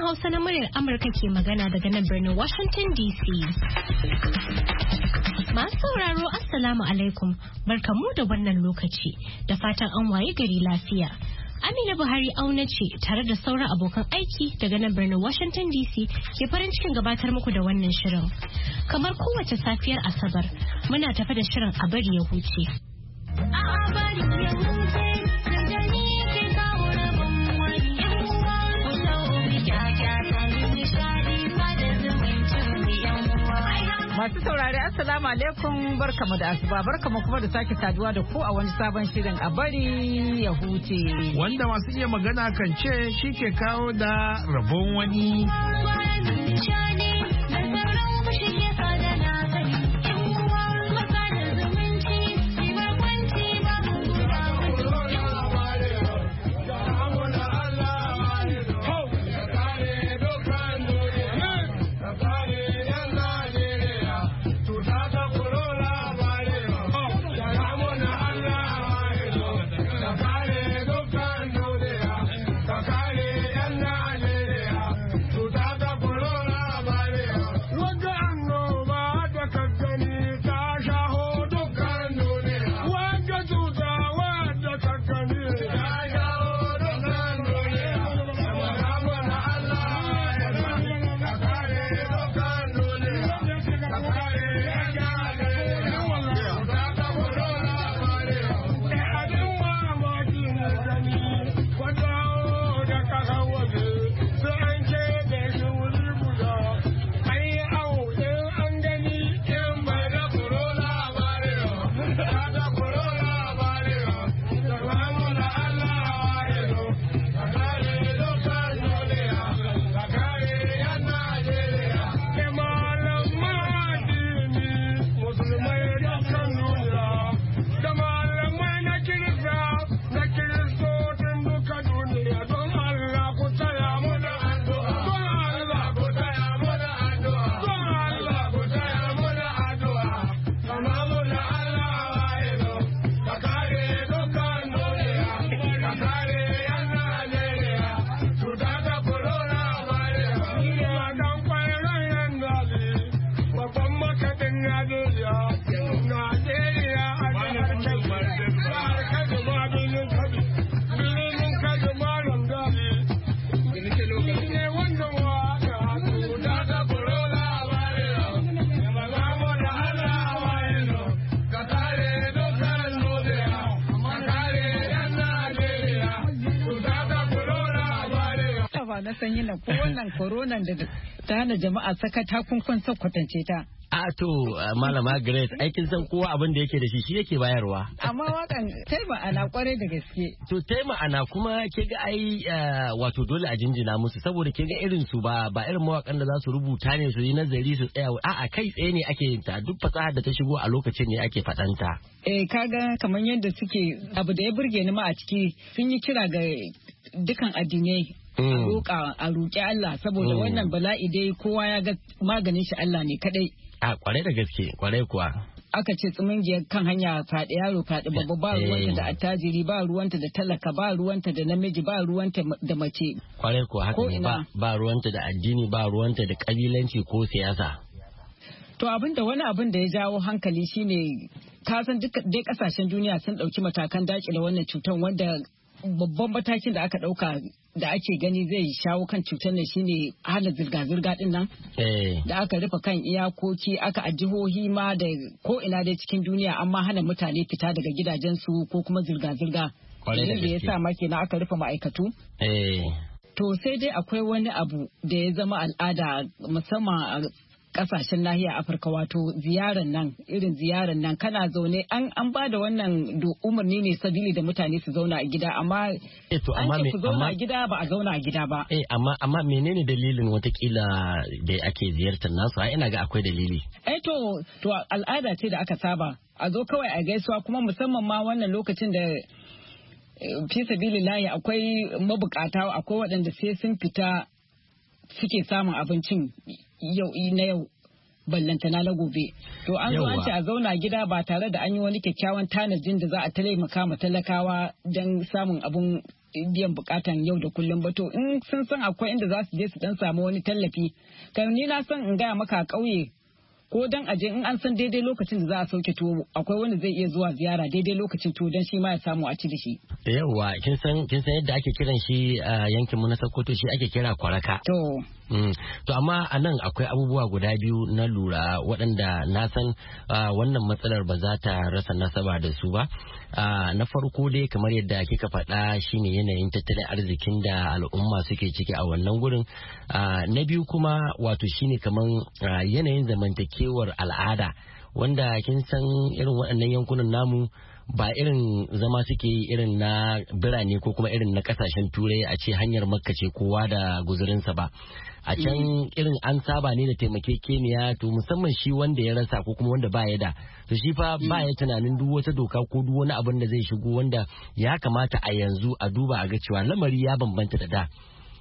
Hausa na muryar Amurka ke magana daga nan birnin Washington DC. Masu sauraro Assalamu alaikum, barkamu da wannan lokaci, da fatan an waye gari lafiya. Amina Buhari auna ce tare da sauran abokan aiki daga nan birnin Washington DC ke farin cikin gabatar muku da wannan shirin. Kamar kowace safiyar Asabar, muna tafe da shirin a bari ya huce. Masu saurari Assalamu alaikum, barkamu da asuba, barkamu kuma da sake saduwa da ku a wani sabon shirin a bari ya huce. Wanda masu iya magana kan ce shi ke kawo da rabon wani. Na sanyi na ko wannan koronan da ta hana jama'a saka takunkun kwatance ta. A to malama Grace aikin san kowa abin da yake da shi yake bayarwa. Amma wakan tai ma'ana kwarai da gaske. To tai ma'ana kuma ke ga ai wato dole a jinjina musu saboda ke ga irin su ba irin mawakan da za su rubuta ne su yi nazari su tsaya a'a kai tsaye ne ake yin ta duk fasahar da ta shigo a lokacin ne ake faɗanta. Kaga kamar yadda suke abu da ya burge ni ma a ciki sun yi kira ga dukan addinai. A roƙi Allah saboda wannan bala'i dai kowa ya ga maganin shi Allah ne kadai. A kwarai da gaske kwarai kuwa. Aka ce tsimingiyar kan hanya faɗi yaro faɗi babba ba ruwanta da attajiri ba ruwanta da talaka ba ruwanta da namiji ba ruwanta da mace. Kwarai kuwa haka ne ba ruwanta da addini ba ruwanta da kabilanci ko siyasa. To wani abin da ya jawo hankali shine kasan duka dai kasashen duniya sun ɗauki matakan dakile wannan cutar wanda babban matakin da aka ɗauka da ake gani zai shawo kan cutar nan shine hana zirga-zirga din nan da aka rufe kan iyakoki aka a jihohi ma da ko ina dai cikin duniya amma hana mutane fita daga gidajensu ko kuma zirga-zirga da ya sa ma kenan aka rufe ma'aikatu to sai dai akwai wani abu da ya zama al'ada musamman a kasashen nahiyar Afirka wato ziyarar nan kana zaune an ba da wannan umarni ne sabili da mutane su zauna a gida amma an ce ku zauna a gida ba a zauna a gida ba. Amma menene dalilin watakila da ake ziyartar nasu ina ga akwai dalili. To al'ada ce da aka saba a zo kawai a gaisuwa kuma musamman ma wannan lokacin da fi sabilillahi akwai mabukata akwai waɗanda sai sun fita suke samun abincin yau ballantana na gobe. To an zo an ce a zauna gida ba tare da an yi wani kyakkyawan tanajin da za a taimaka ma talakawa don samun abun biyan bukatan yau da kullum ba. To in sun san akwai inda za su je su dan samu wani tallafi, kan ni na san in gaya maka a ƙauye ko dan aje in an san daidai lokacin da za a sauke tuwo akwai wanda zai iya zuwa ziyara daidai lokacin tuwo dan shi ma ya samu a ci da shi. Yawwa kin san yadda ake kiran shi a yankin mu na Sokoto, shi ake kira kwaraka. To amma a nan akwai abubuwa guda biyu na lura waɗanda na san wannan matsalar ba za ta rasa nasaba da su ba. Na farko dai kamar yadda kika faɗa shine yanayin tattalin arzikin da al'umma suke ciki a wannan gurin. Na biyu kuma wato shine kamar yanayin zamantakewar al'ada wanda kin san irin waɗannan yankunan namu ba irin zama suke irin na birane ko kuma irin na kasashen turai a ce hanyar makka ce kowa da guzurinsa ba. A can irin an saba ne da taimakekeniya, to musamman shi wanda ya rasa ko kuma wanda ba ya da, to shi fa ba ya tunanin duk wata doka ko duk wani abin da zai shigo wanda ya kamata a yanzu a duba a ga cewa lamari ya bambanta da da.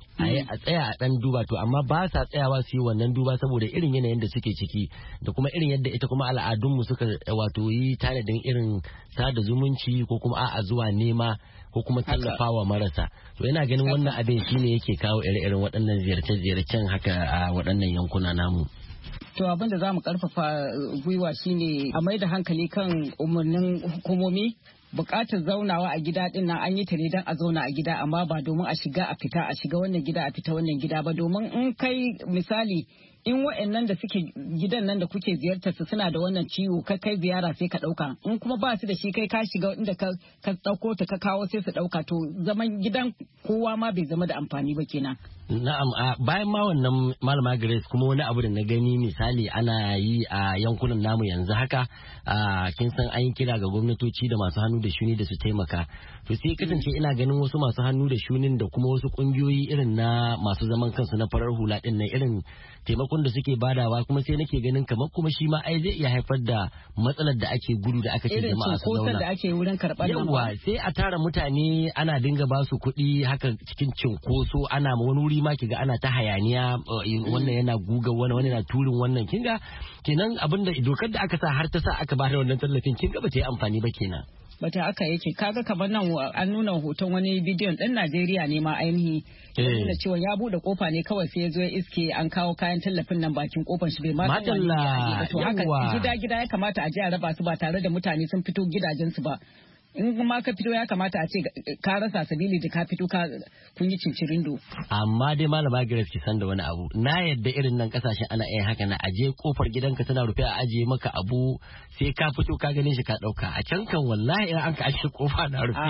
A tsaya a dan duba, to amma ba sa tsayawa su yi wannan duba saboda irin yanayin da suke ciki da kuma irin yadda ita kuma al'adunmu suka wato yi tanadin irin sada zumunci ko kuma a'a zuwa nema ko kuma tallafawa marasa. To ina ganin wannan abin shine yake kawo ire-iren waɗannan ziyarce-ziyarcen haka a waɗannan yankuna namu. To abin da za mu karfafa gwiwa shine a mai da hankali kan umarnin hukumomi. Bukatar zaunawa a gida din nan an yi ta ne don a zauna a gida amma ba domin a shiga a fita, a shiga wannan gida a fita wannan gida ba, domin in kai misali in wa'annan da suke gidan nan da kuke ziyartar su suna da wannan ciwo kai ziyara sai ka dauka, in kuma ba su da shi kai ka shiga inda ka dauko ta ka kawo sai su dauka, to zaman gidan kowa ma bai zama da amfani ba kenan. Na'am, bayan ma wannan Malama Grace kuma wani abu da na gani misali ana yi a yankunan namu yanzu haka, kin san an yi kira ga gwamnatoci da masu hannu da shuni da su taimaka. To sai kasance ina ganin wasu masu hannu da shunin da kuma wasu kungiyoyi irin na masu zaman kansu na farar hula din nan irin taimakon da suke badawa, kuma sai nake ganin kamar kuma shi ma ai zai iya haifar da matsalar da ake gudu da aka ce jama'a su zauna. Irin da ake wurin karɓar nan. Yawwa sai a tara mutane ana dinga ba su kuɗi haka cikin cinkoso, ana ma wani wuri ma kiga ana ta hayaniya, wannan yana guga wani yana turin wannan, kinga kenan abinda dokar da aka sa har ta sa aka bada wannan tallafin kinga ba ta yi amfani ba kenan. Bata aka yake kaga kamar nan an nuna hoton wani bidiyon ɗan Najeriya ne ma ainihi ya nuna cewa ya bude kofa ne kawai sai ya zo ya iske an kawo kayan tallafin nan bakin kofar shi bai ma san wani to haka gida ya kamata a je a raba su ba tare da mutane sun fito gidajensu ba. In ma ka fito ya kamata a ce ka rasa sabili da ka fito kun yi cincirindo. Amma dai Malama Grace ki san da wani abu, na yadda irin nan kasashen ana yin haka na aje kofar gidanka tana rufe a ajiye maka abu sai ka fito ka ganin shi ka dauka. A can kan wallahi in an ka ajiye kofa na rufe.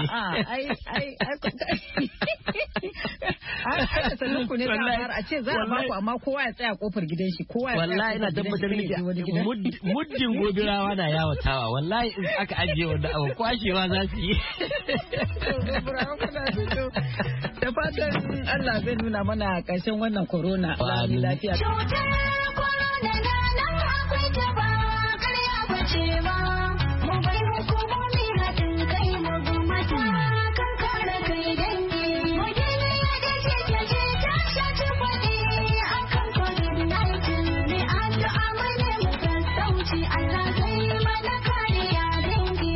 Sannan ku ne a ce za a baku amma kowa ya tsaya kofar gidan shi, kowa ya tsaya. Wallahi ina tabbatar miki muddin gobirawa na yawatawa wallahi in aka ajiye wanda abu kwashewa za su yi. Da fatan Allah zai nuna mana ƙarshen wannan corona lafiya. Cutar corona na nan akwai ta ba ƙarya ba ce ba. Mu bai hukumomi haɗin kai mu bi matakan kare kai dangi. Mu gina yadda ce ta shaci faɗi a kan COVID-19. Mai addu'a mana mu sassauci Allah zai mana kariya dangi.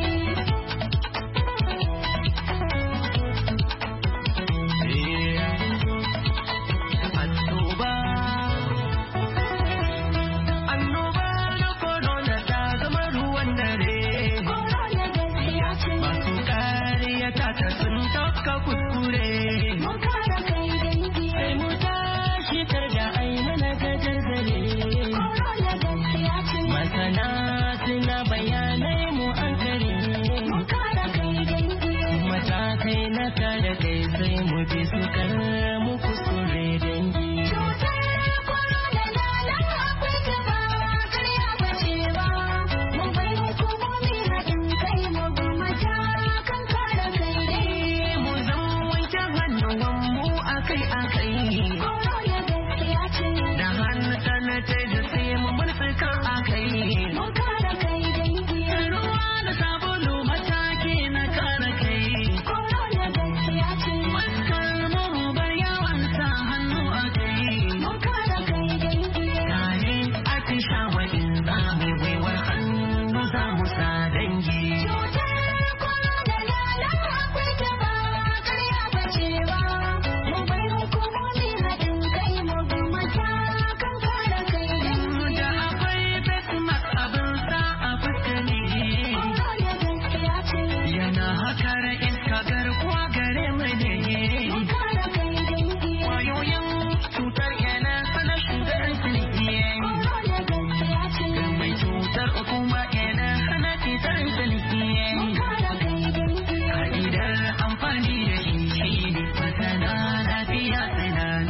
kare iska garkuwa gare mu ne. Mun kare kai dangi. Kwayoyin cutar yana hana shugar sirri. Corona gaskiya ce. Mai cutar kuma yana hana cutar sirri. Mun kare kai dangi. Ka'idar amfani da shi ne masana lafiya tsananu.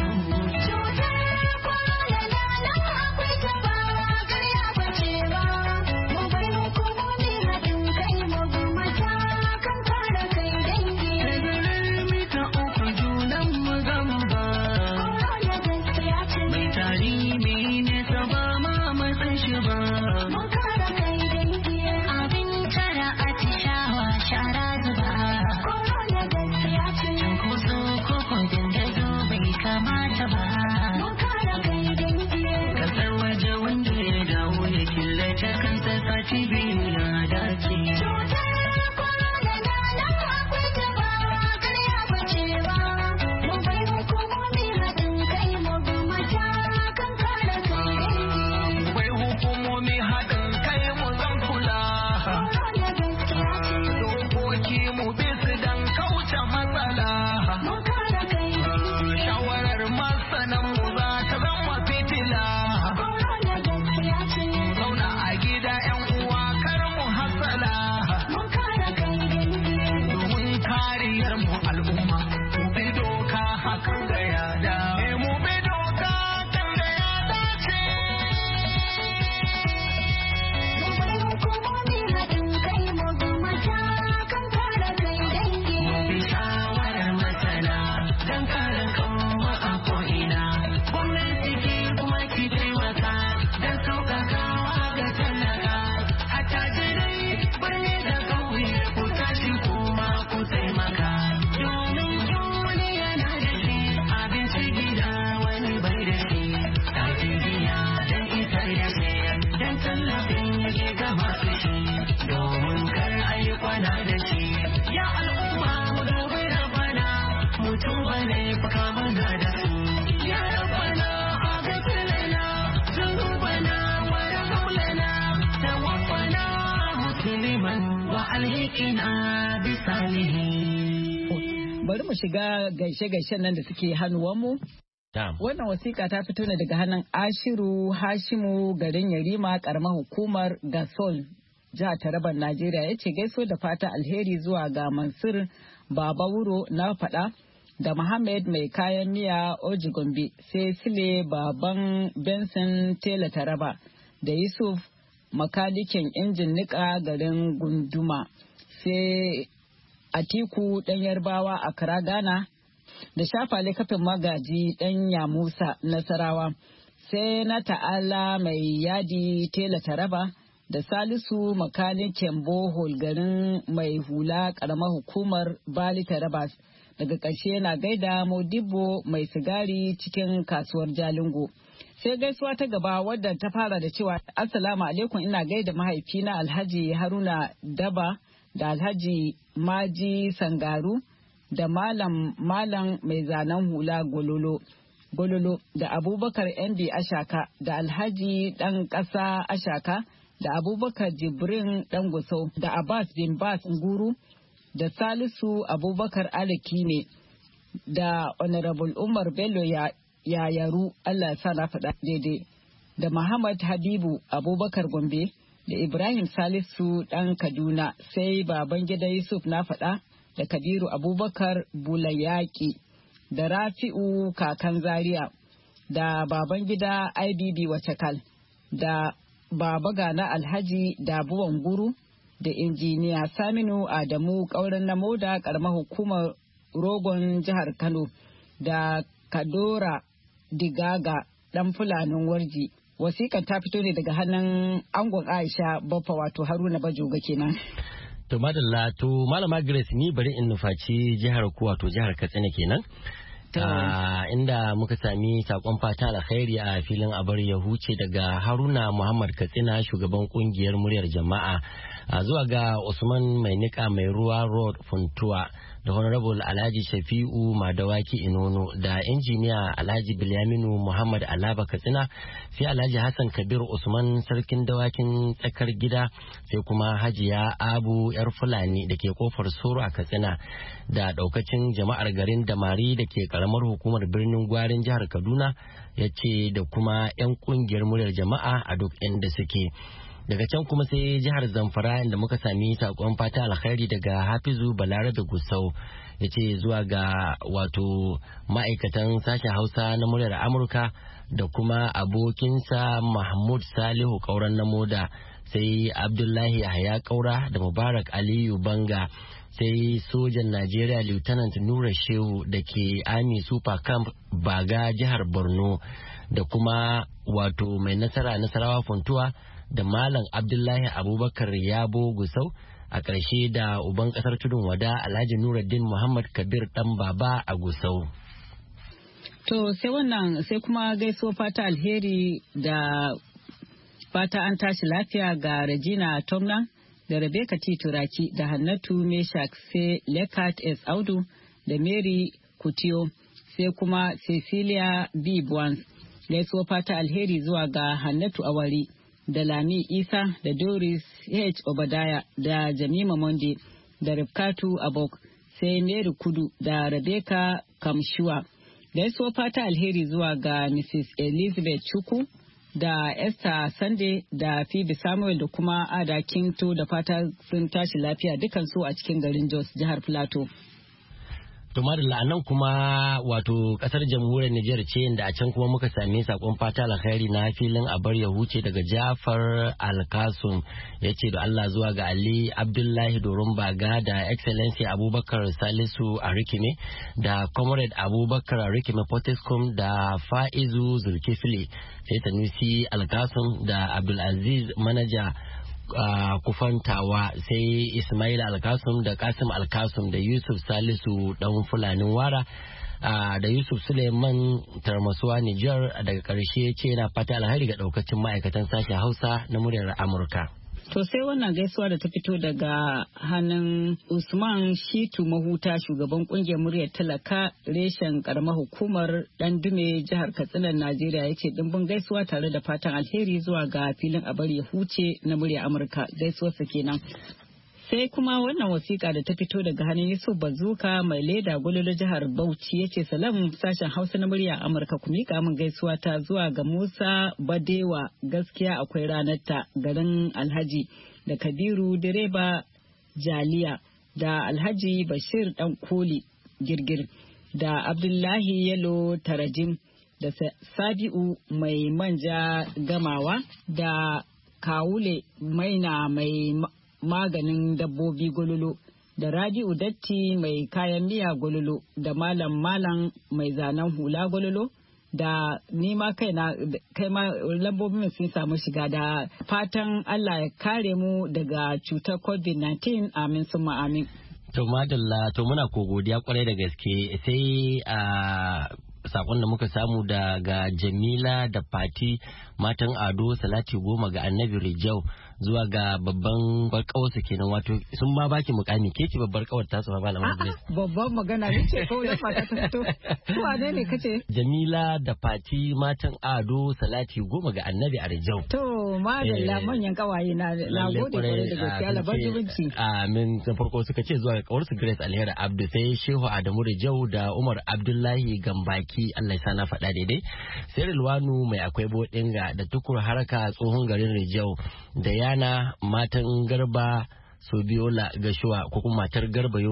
Bari mu shiga gaishe-gaishen nan da suke hannuwanmu. Wannan wasiƙa ta fito ne daga hannun Ashiru Hashimu garin Yarima ƙaramar hukumar Gasol jihar Taraban Najeriya, ya ce gaiso da fata alheri zuwa ga Mansur Baba Wuro na faɗa da Muhammad mai kayan miya Oji Gombe, sai Sile Baban Benson Tela Taraba da Yusuf makanikin injin niƙa garin Gunduma, sai Atiku ɗan Yarbawa a Accra Ghana da Shafale kafin magaji ɗan Yamusa Nasarawa, sai na Ta'ala mai yadi Tela Taraba da Salisu makanikin bohol garin mai hula ƙaramar hukumar Bali Taraba. Daga ƙarshe na gaida Modibo mai sigari cikin kasuwar Jalingo. Sai gaisuwa ta gaba wadda ta fara da cewa Assalamu alaikum, ina gaida mahaifina Alhaji Haruna Daba da Alhaji Maji Sangaru da Malam mai zanen hula Gololo da Abubakar MB Ashaka da Alhaji ɗan ƙasa Ashaka da Abubakar Jibrin ɗan Gusau da Abbas bin Bas Nguru da Salisu Abubakar Alakine da Honorable Umar Bello Yayaru, Allah ya sa na faɗa daidai, da Muhammad Habibu Abubakar Gombe da Ibrahim Salisu ɗan Kaduna, sai Babangida Yusuf na faɗa da Kabiru Abubakar Bulayaki da Rafi'u Kakan Zaria da Babangida IBB Wacakal da Baba Gana Alhaji Dabuwan Guru da Injiniya Saminu Adamu Ƙauren Namoda ƙaramar hukumar Rogon jihar Kano da Kadora Digaga ɗan Fulanin Warji. Wasiƙar ta fito ne daga hannun angon Aisha Baffa wato Haruna Bajoga kenan. To madalla, to Malama Grace, ni bari in nufaci jihar ku wato jihar Katsina kenan. Inda muka sami sakon fata alkhairi a filin abar ya huce daga Haruna Muhammad Katsina, shugaban kungiyar muryar jama'a zuwa ga Usman mai nika mai ruwa road Funtuwa da Honorable Alhaji Shafi'u Madawaki Inono da injiniya Alhaji Bilyaminu Muhammad Alaba Katsina, sai Alhaji Hassan Kabir Usman sarkin dawakin tsakar gida, sai kuma Hajiya Abu yar Fulani da ke kofar Soro a Katsina da daukacin jama'ar garin Damari da ke karamar hukumar birnin Gwarin jihar Kaduna, ya ce da kuma 'yan kungiyar muryar jama'a a duk inda suke. Daga can kuma sai jihar Zamfara inda muka sami sakon fata alkhairi daga Hafizu Balarabe Gusau, ya ce zuwa ga wato ma'aikatan sashen Hausa na muryar Amurka da kuma abokinsa Mahmud Salihu Kauran na Moda, sai Abdullahi Yahaya Kaura da Mubarak Aliyu Banga, sai sojan Najeriya Lieutenant Nura Shehu da ke Army Super Camp Baga jihar Borno, da kuma wato mai Nasarawa Funtuwa da Malam Abdullahi Abubakar Yabo Gusau, a ƙarshe da uban ƙasar Tudun Wada Alhaji Nuruddin Muhammad Kabir ɗan baba a Gusau. To sai kuma gaisuwa fata alheri da fata an tashi lafiya ga Regina Tomna da Rebecca T. Turaki da Hannatu Meshak, sai Lekat S. Audu da Mary Kutiyo, sai kuma Cecilia B. Bwans. Gaisuwa fata alheri zuwa ga Hannatu Awari da Lami Isa da Doris H. Obadaya da Jamima Monde da Rifkatu Abok, sai Mary Kudu da Rebecca Kamshuwa. Gaisuwa fata alheri zuwa ga Mrs. Elizabeth Chukwu da Esther Sunday da Phoebe Samuel da kuma Ada Kinto, da fata sun tashi lafiya dukansu a cikin garin Jos, jihar Plateau. To madalla, nan kuma wato kasar jamhuriyar Nijar ce inda a can kuma muka sami sakon fata alkhairi na filin abar ya huce daga Jafar Alkasum, ya ce da Allah zuwa ga Ali Abdullahi Doron Baga da Excellency Abubakar Salisu Arikime da Comrade Abubakar Arikime Potescom da Faizu Zulkifli, sai Tanusi Alkasum da Abdulaziz Manaja Kufantawa, sai Ismail Alkasum da Kasim Alkasum da Yusuf Salisu dan Fulanin Wara da Yusuf Suleiman Tarmasuwa Nijar. Daga ƙarshe ce yana fata alheri ga ɗaukacin ma'aikatan sashen Hausa na muryar Amurka. To sai wannan gaisuwa da ta fito daga hannun Usman Shitu Mahuta, shugaban kungiyar muryar talaka reshen karamar hukumar Dandume jihar Katsina Najeriya, yake dimbin gaisuwa tare da fatan alheri zuwa ga filin abar ya huce na muryar Amurka. Gaisuwarsa kenan. Sai kuma wannan wasiƙa da ta fito daga hannun Yusuf Bazuka mai leda gululu jihar Bauchi, yace salam sashen Hausa na murya Amurka, ku miƙa min gaisuwa ta zuwa ga Musa Badewa gaskiya akwai ranar ta garin Alhaji, da Kabiru direba Jaliya, da Alhaji Bashir dan Koli Girgir, da Abdullahi Yalo Tarajim, da Sabi'u mai manja gamawa, da Kawule Maina mai maganin dabbobi gololo, da Rabi'u Datti mai kayan miya gololo, da Malam mai zanen hula gololo, da nima kai ma lambobin sun samu shiga, da fatan Allah ya kare mu daga cutar COVID-19, amin summa amin. To madalla, to muna ko godiya kwarai da gaske. Sai a sakon da muka samu daga Jamila da Fati matan Ado Salati Goma ga Annabi Rijau, zuwa ga babban barkawarsa kenan, wato sun ma baki mukami, ke ce babbar kawar tasu ba malamin Grace. Babban magana ne ce kawai da fata ta fito. Kuwa ne kace? Jamila da Fati matan Ado Salati Goma ga Annabi a Rijau. To madalla manyan kawaye na gode kwarai da gaskiya labar zumunci. Amin. Da farko suka ce zuwa ga kawarsu Grace Alheri Abdu, sai Shehu Adamu Rijau da Umar Abdullahi Gambaki, Allah ya sa na faɗa daidai. Sai Rilwanu mai akwai bodinga da Tukur Haraka tsohon garin Rijau, da Yana matan Garba Sobiola Gashuwa, ko kuma matar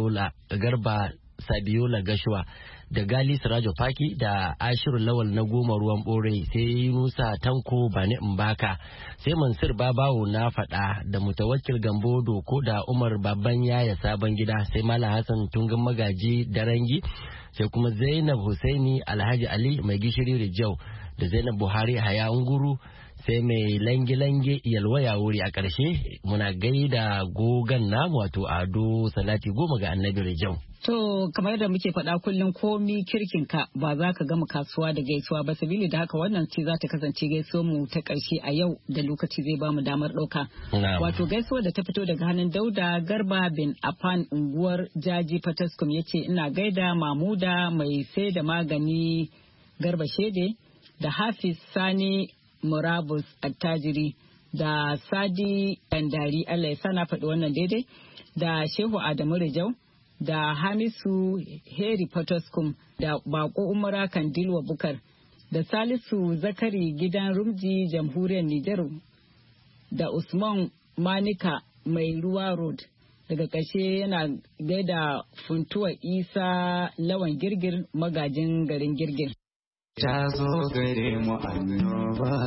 Garba Sabiola Gashuwa, da Gali Sirajo Faki, da Ashiru Lawal na Goma Ruwan Bore, sai Musa Tanko Bani Mbaka, sai Mansur Babawo na faɗa, da Mutawakkil Gambo Doko, da Umar Baban Yaya Sabon Gida, sai Malam Hassan Tungan Magaji Darangi, sai kuma Zainab Husaini Alhaji Ali mai gishiri Rijau, da Zainab Buhari Haya Unguru, sai mai lange-lange yalwaya wuri a ƙarshe muna gaida gogan namu wato Ado Salati Goma ga Annabi Rijau. To kamar yadda muke faɗa kullum komi kirkinka ba za ka gama kasuwa da gaisuwa ba, sabili da haka wannan ce za ta kasance gaisuwar mu ta ƙarshe a yau da lokaci zai ba mu damar ɗauka. Wato gaisuwar da ta fito daga hannun Dauda Garba bin Afan unguwar Jaji Fataskum ya ce ina gaida Mamuda mai sai da magani Garba Shede da Hafiz Sani Murabus Attajiri da Sadi Dandari Allah ya sana faɗi wannan daidai da Shehu Adamu Rijau da Hamisu Heri Potoskum da Bako Umara Kandilwa Bukar da Salisu Zakari Gidan Rumji Jamhuriyar Nijar da Usman Manika Mai Ruwa Road. Daga ƙarshe yana gaida Funtuwa Isa Lawan Girgir magajin garin Girgir. Ta zo gare mu annoba,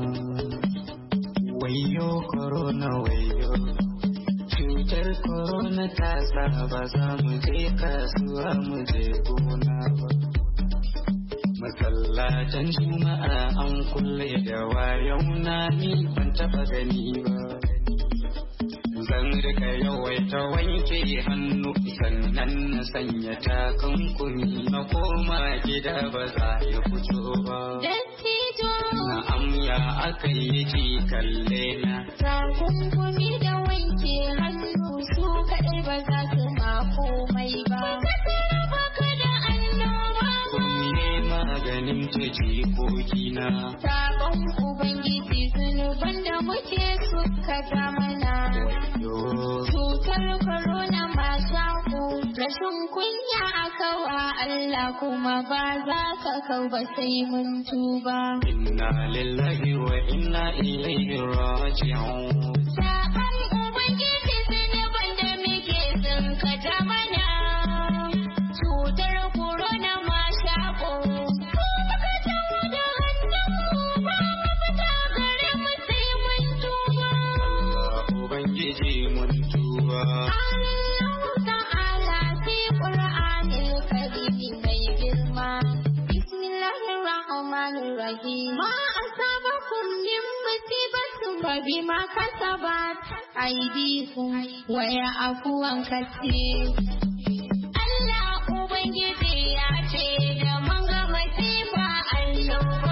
wayo corona wayo. Cutar corona ta sa ba za mu je kasuwa mu je gona ba. Masallatan juma'a an kulle da wayau na ni ban taba gani ba. Zan rika yawaita wanke hannu sannan na sanya takunkumi na koma gida ba za ya fito ba. Na amya aka yi ji kalle na. Takunkumi da wanke hannu su kaɗai ba za su ma komai ba. Baka da annoba. Kumi ne maganin ta jikokina. Sabon Ubangiji zunuban da muke suka ja mana. Cutar corona ma shaku rashin kunya aka wa Allah kuma ba za ka kau ba sai mun tuba. Inna lillahi wa inna ilaihi raji'un. Sabon Ubangiji zunuban da muke sun ka ja mana. Cutar corona ma shaku. Kuma ka tawo da hannunmu ba mu fita gare mu sai mun tuba. Ubangiji mun tuba. Allah ta'ala fi Qur'anil Karim mai girma. Bismillahir Rahmanir Rahim. Ma asabakum min musibatin fa bima kasabat aydikum wa ya'fu an kaseer. Allah Ubangiji ya ce da mun ga masifa annoba.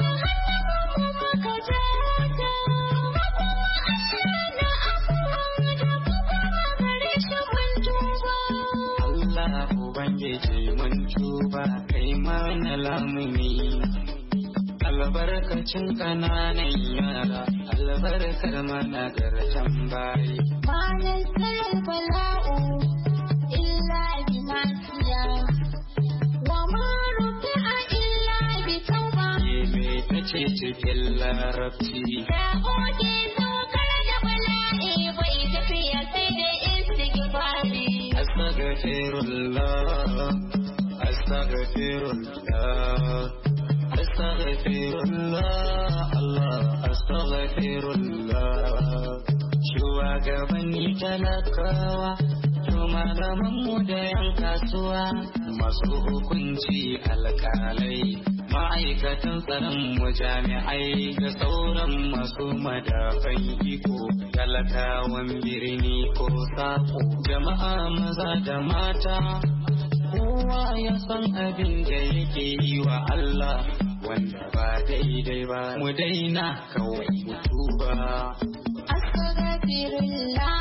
Allah Ubangiji mun tuba kai mana lamuni. Albarkacin ƙananan yara, albarkar mana garjan bayi. Ma nazzala bala'u illa bima fiya wa ma rufi'a illa bi tauba. Me tace cikin larabci? Da oke saukar da bala'i bai tafiya sai da istighfari. Astaghfirullah, astaghfirullah, astaghfirullah, Allah, astaghfirullah. Shugabanni talakawa, to malamanmu da yan kasuwa, masu hukunci alkalai, ma'aikatan tsaron mu jami'ai da sauran masu madafan iko, talakawan birni ko sako, jama'a maza da mata. Kowa ya san abin da yake yi wa Allah wanda ba daidai ba, mu daina kawai mu tuba. Astaghfirullah,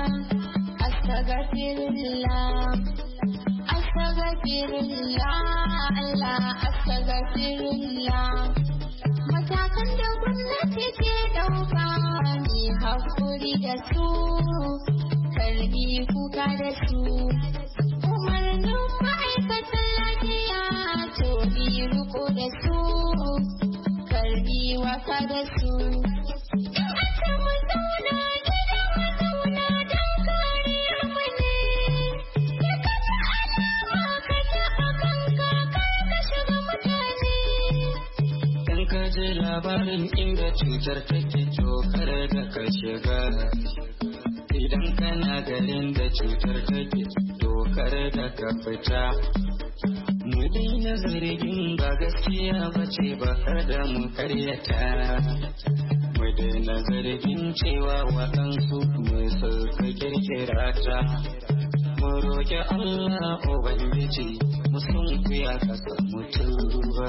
astaghfirullah, astaghfirullah, Allah, astaghfirullah. Matakan da gwamnati ke ɗauka ne hakuri da su, karbi kuka da su. Umarnin ma'aikatan lafiya to bi riko da su, karbi waka da su. In an ce mu zauna gida mu zauna don kariyar mu ne. Ya kaji alama ka taɓa kanka kar ka shiga mutane. In ka ji labarin inda cutar take cokar da ka shiga. Idan kana garin da cutar take dokar da ka fita. Mu daina zargin ba gaskiya ba ce ba kada mu karyata. mu daina zargin cewa waɗansu mai suka kirkira ta. Mu roƙi Allah Ubangiji mu sunkuya kasa mutuwa.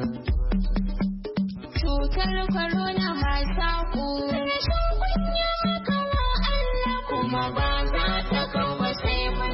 Cutar corona mai saƙo. Rashin kunya kawo Allah kuma ba za ta kawo sai mun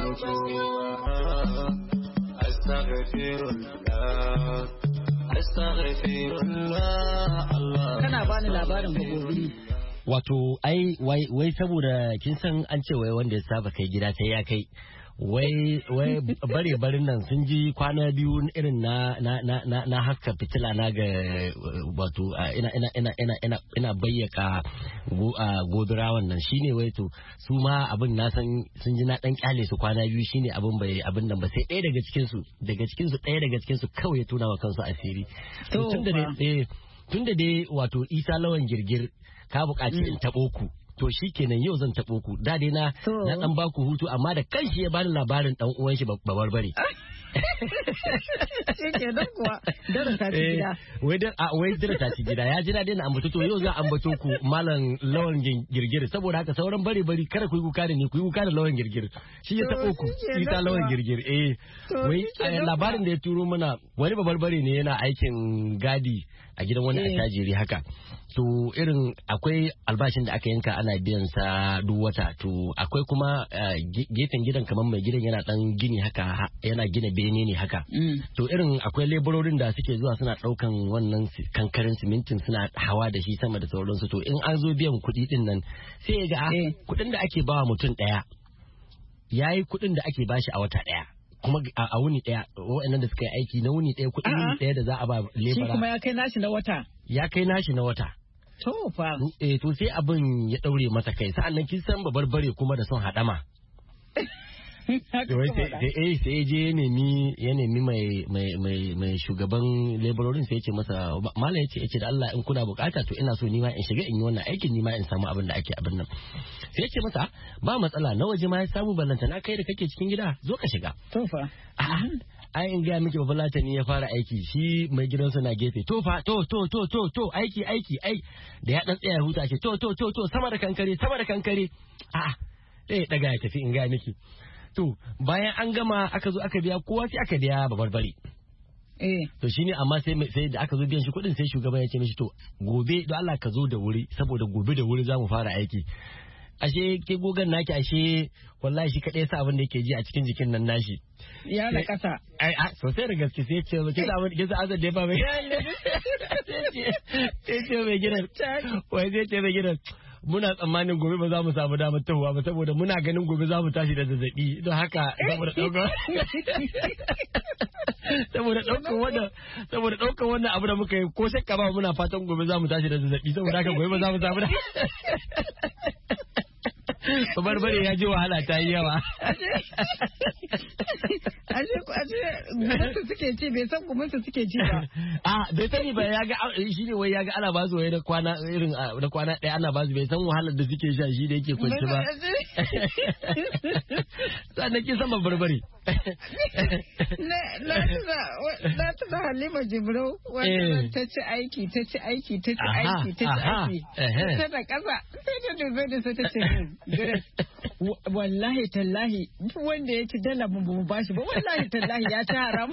Astaghfirullah Allah. Kana bani labarin gobe. Wato wai saboda kin san an ce wai wanda ya saba kai gida sai ya kai. Wai barin nan sun ji kwana biyu irin na haska fitila na ga wato ina bayyaka godurawan nan shine wai to su ma abin na san sun ji na dan kyale su kwana biyu shine abin nan ba sai ɗaya daga cikin su kawai ya tuna wa kansu asiri. Tunda dai wato Isa Lawan Girgir ka buƙaci in taɓo ku. To shi kenan yau zan taɓo ku da dai na ɗan baku hutu amma da kanshi ya bani labarin ɗan uwan shi babarbare. Shi kenan kuwa dara ta ci gida. Wai dara ta ci gida ya ji daɗi na ambato to yau za a ambato ku Malam Lawan Girgir saboda haka sauran bari kada ku yi kuka da ni ku yi kuka da Lawan Girgir shi ya taɓo ku Isa Lawan Girgir wai labarin da ya turo mana wani babarbare ne yana aikin gadi a gidan wani attajiri haka. To irin akwai albashin da aka yanka ana biyan sa duk wata to akwai kuma gefen gidan kamar mai gidan yana dan gini haka yana gina bene ne haka. To irin akwai leburorin da suke zuwa suna daukan wannan kankarin simintin suna hawa da shi sama da sauransu to in an zo biyan kuɗi din nan sai ga kuɗin da ake bawa mutum ɗaya yayi kuɗin da ake bashi a wata ɗaya. Kuma a wuni ɗaya waɗannan da suka yi aiki na wuni ɗaya kuɗin wuni ɗaya da za a ba lebara. Shi kuma ya kai nashi na wata. Ya kai nashi na wata. To fa. To sai abin ya ɗaure masa kai sa'annan kin san babarbare kuma da son haɗama. Sai ya je ya nemi mai shugaban laborerin sai ya ce masa malam ya ce da Allah in kuna bukata to ina so ni ma in shiga in yi wannan aikin ni ma in samu abin da ake abin nan. Sai ya ce masa ba matsala na waje ma ya samu ballanta na kai da kake cikin gida zo ka shiga. To fa. Ai in gaya miki babalata ni ya fara aiki shi mai gidansa na gefe to fa to aiki da ya dan tsaya huta ce to sama da kankare daga ya tafi in gaya miki. To bayan an gama aka zo aka biya kowa sai aka biya babarbare. To shine amma sai da aka zo biyan shi kuɗin sai shugaban ya ce mishi to gobe don Allah ka zo da wuri saboda gobe da wuri za mu fara aiki. Ashe ke gogan naki ashe wallahi shi kadai sa abin da yake ji a cikin jikin nan nashi. Ya da kasa. Sosai da gaske sai ce ke sa azar da ya ba mai. Sai ce mai gidan. Wai zai ce mai gidan. Muna tsammanin gobe ba za mu samu damar tahowa ba saboda muna ganin gobe za mu tashi da zazzabi don haka saboda ɗaukar wannan abu da muka yi ko shakka ba muna fatan gobe za mu tashi da zazzabi saboda haka gobe ba za mu samu da barbare ya ji wahala ta yi yawa. Ashe gumansu suke ci bai san gumansu suke ci ba. Bai sani ba ya ga shi ne wai ya ga ana ba su wai da kwana ɗaya ana ba su bai san wahalar da suke sha shi da yake kwanci ba. Sannan kin san barbare. Na tuna Halima Jimrau wanda ta ci aiki. Ta da ƙasa sai ta dubo da sai ta ce wallahi tallahi wanda ya ci dala mu ba shi ba wallahi tallahi ya ci haram.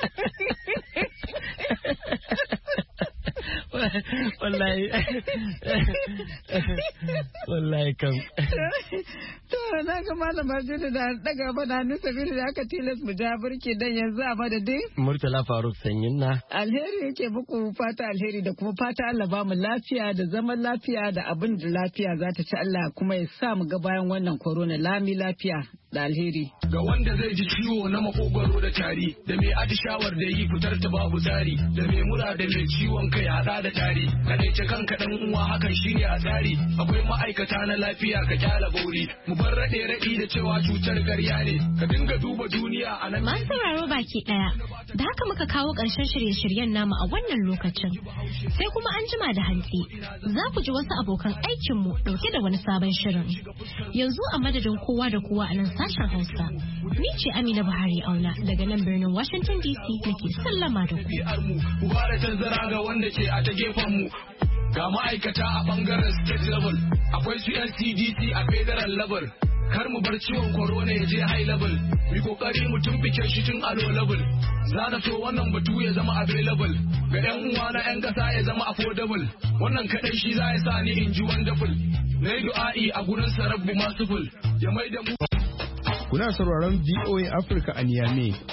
wallahi kam. To na ga malama Juli da daga bana hannu sabili da aka tilas mu ja burki dan yanzu a madadin Murtala Faruk Sanyin na. Alheri yake muku fata alheri da kuma fata Allah ba mu lafiya da zaman lafiya da abin da lafiya za ta ci Allah kuma ya sa mu ga bayan wannan corona lami lafiya da alheri. Ga wanda zai ji ciwo na makogwaro da tari da mai atishawar da yi fitar ta babu tsari da mai mura da mai ciwon kai hada da tari ka ce kanka dan uwa hakan shine a tsari akwai ma'aikata na lafiya ka kyala bauri mu bar rade da cewa cutar ƙarya ne ka dinga duba duniya a nan. Masu sauraro baki daya da haka muka kawo ƙarshen shirye-shiryen namu a wannan lokacin sai kuma an jima da hantsi za ku ji wasu abokan aikinmu dauke da wani sabon shirin yanzu a madadin kowa da kowa a nan sashen Hausa ni ce Amina Buhari Auna daga nan birnin Washington DC nake sallama da ku. Ku fara tazara ga wanda ke a ta gefen mu ga ma'aikata a bangaren state level, akwai su NCDC a federal level. Kar mu bar ciwon corona ya je high level, mu kokari mu tumfike shi tun a low level. Zana so wannan batu ya zama available, ga yan uwa na yan kasa ya zama affordable. Wannan kadai shi za ya sa ni in ji wonderful. Na yi du'a'i a gurin sarabbu masu ful, ya mai da mu. Kuna sauraron VOA Africa a Niamey